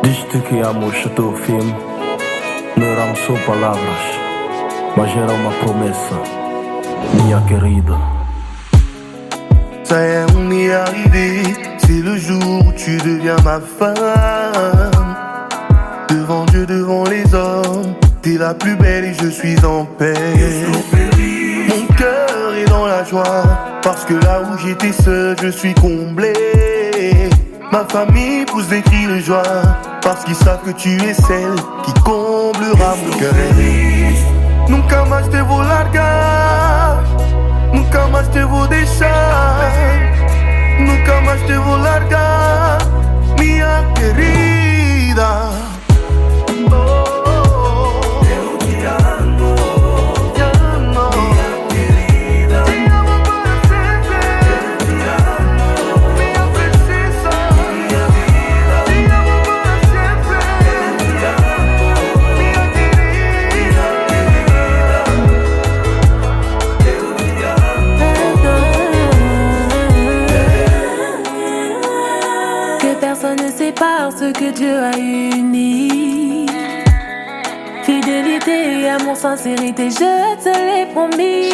Diz-te que amo o teu filme, não eram só palavras, mas era uma promessa, minha querida. Ça y est, on est arrivé, c'est le jour où tu deviens ma femme. Devant Dieu, devant les hommes, t'es la plus belle et je suis en paix. Mon cœur est dans la joie, parce que là où j'étais seul, je suis comblé. Ma famille pousse des cris de joie, parce qu'ils savent que tu es celle qui comblera mon cœur. Nunca mais te vou largar, nunca mais te vou deixar, nunca mais te vou largar, minha querida. Personne ne sépare ce que Dieu a uni. Fidélité, amour, sincérité, je te l'ai promis.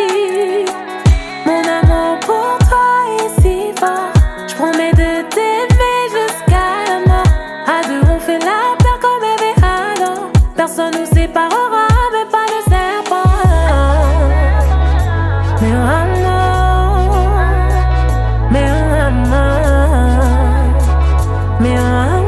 Mon amour pour toi est si fort, je promets de t'aimer jusqu'à la mort. À deux on fait la paire comme Ève et Adam. Personne nous séparera, mais pas le serpent. Mais un amour, mais un amour.